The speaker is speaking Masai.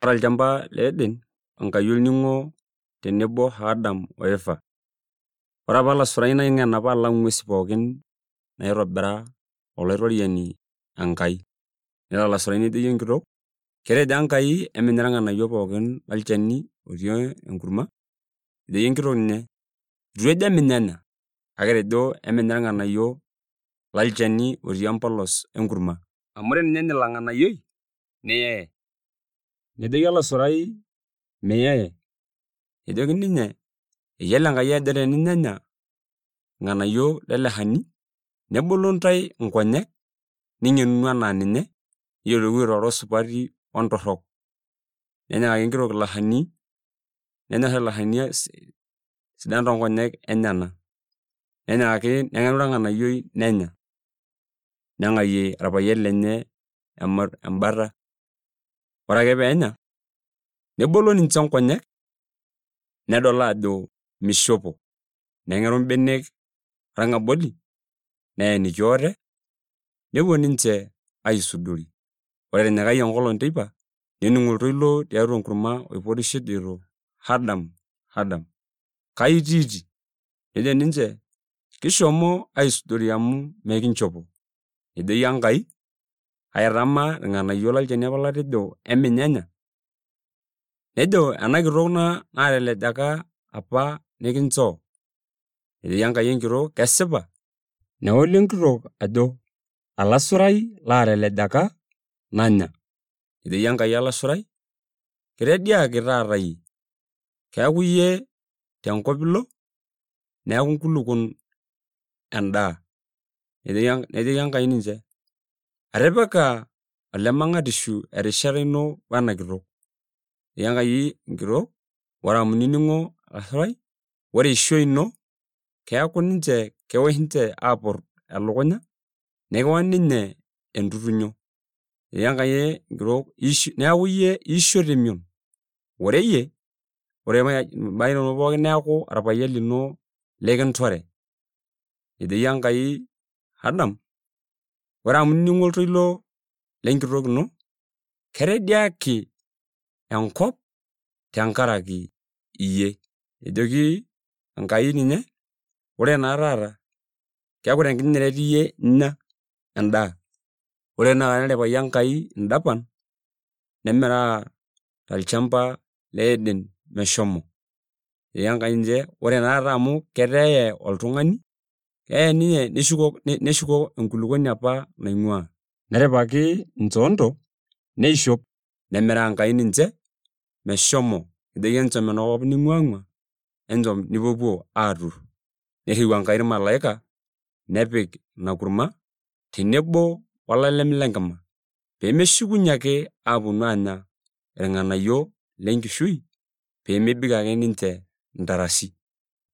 Ore olchamba le Eden Enkai olning'o tenebo Adam o Eva. Ore apa ilasurai naing'en apa alang ing'uesi pookin naitobira Olaitoriani Enkai. Nelo olasurai nejoki enkitok, ketejo Enkai eminya irng'anayio pookin lolchani otii enkurma. Ejoki enkitok ninye, itu ejo eminyanya, kake etejo eminya irng'anayio lolchani otii empolos enkurma. Amu ore ninye enya ilo ng'anayioi neye. Nejoki olasurai meyeye. Ejoki ninye, eyiolo Enkai ajo teninyanya irng'anayio lele shani, nebulu ntae nkonyek, ning'enunu enaa ninye, niyiolou airoro supati ontorrok. Nenyikaki enkitok ilo shani, nenya ilo shani sidan toonkonyek enyenak. Nenyikaki neng'enu ilo ng'anayioi nenya. Neng'ayie orpayian lenye embata. Ore ake peenya, nebolo ninche nkonyek, nedol ajo mishopo. Neng'eru mbenek orng'aboli, neeniki ote, nepuo ninche aisudori. Ore enyikaki enkolong teipa, nening oltoilo tiatua enkurma oipotisho ejoito, Adam, Adam, kai itiiti? Nejo ninche, kishomo aisudori amu mekinchopo. Ejoki Enkai, aitama irng'anayio lolchani apa latejo eminyanya? Nejo ena kitok naatelejaka apa nikinchoo. Ejoki Enkai enkitok, kesipa? Neoli enkitok ajo, alasurai laatelejaka nanya. Ejoki Enkai olasurai, kitediaki taata iyie. Keeku iyie tenkop ilo, neeku nkulukuon endaa. Nejoki Enkai ninche, atipika ole mang'atishu erishata ino wena kitok. Ejoki Enkai enkitok, ore amu inining'o olasurai, ore eishoi ino keeku ninche kewosh ninche aapor elukunya, nikiwony ninye entutunyo. Ejoki Enkai enkitok, neeku iyie iisho temion. Ore iyie, ore imbaa inonok pookin neeku orpayian lino likintore. Ejoki Enkai Adam, ore amu inining'o oltoilo lenkitok ino, ketediaki enkop tenkaraki iyie. Ejoki Enkai ninye, ore naa taata, keeku tenkinyinyiret iyie inya endaa. Ore tenakata netipikaki Enkai indapan, nemiraa tolchamba le Eden meshomo. Ejoki Enkai ninche, ore naa taata amu keteye oltung'ani, keye ninye neshuko enkulukuoni apa naing'ua. Netipikaki inchoondo, neishop, nemiraa Enkai ninche meshomo. Ejoki enchom enakop ning'uang'ua, enchom nipuopuo aatur. Nirriu Enkai irmalaika, nepik ina kurma tenebo olalem lenkima, peemeshukunye ake aaponu aanya irng'anayio lenkishui, peemebik ake ninche intarasi.